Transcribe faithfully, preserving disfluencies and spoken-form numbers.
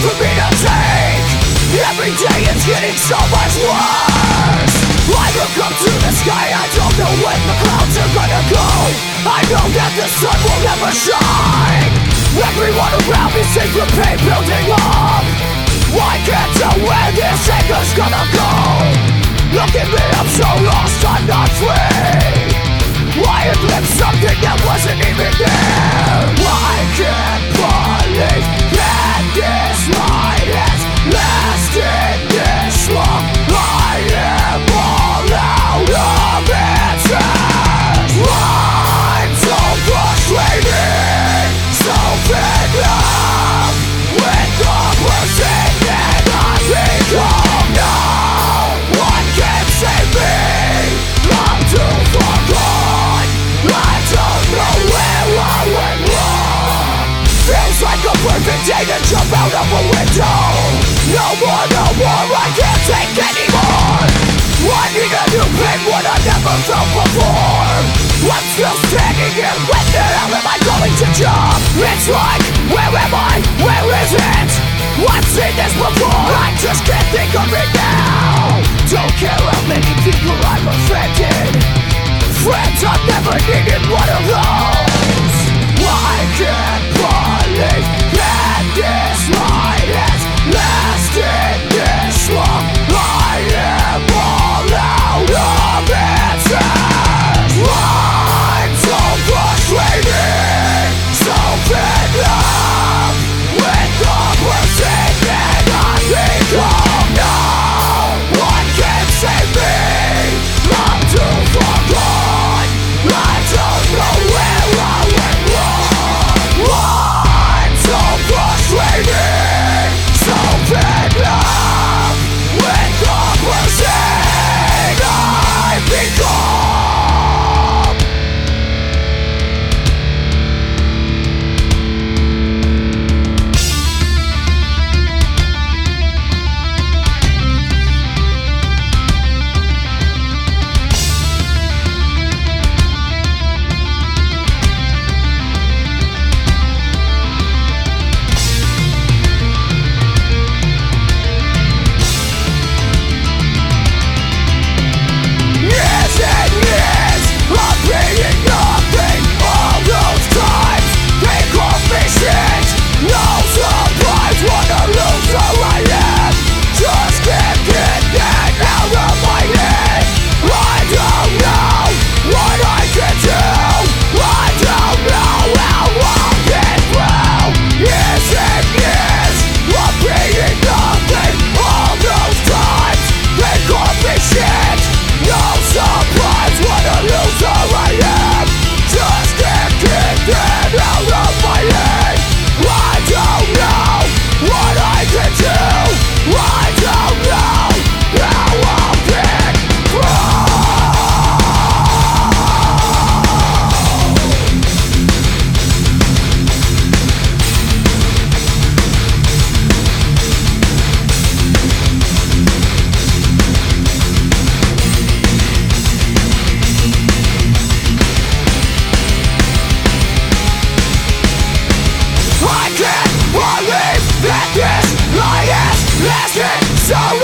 for me to take. Every day it's getting so much worse. I look up to the sky, I don't know when the clouds are gonna go. I know that the sun will never shine. Everyone around me seems the pain building up. I can't tell where this anger's gonna go. Look at me, I'm so lost, I'm not free. I had lived something that wasn't even there. I can't believe that this light has lasted this long. I am all out of answers. I'm so frustrated, so fed up with the person that I've become. No one can save me, I'm too far gone. I don't know where I went wrong. Feels like a perfect day to jump out of a window. No more, no more, I can't take anymore. I need a new pain, what I never felt before. I'm still standing here, when the hell am I going to jump? It's like, where am I, where is it? I've seen this before, I just can't think of it now. Don't care how many people I've offended. Friends, I've never needed one of those. I can't believe that this light has lasted this long. I am all out of answers. I'm so frustrated, so fed up with the person that I've become. No one can save me, I'm too far gone. I don't know where I went wrong. I'm so frustrated, so fed up with the person I've become. So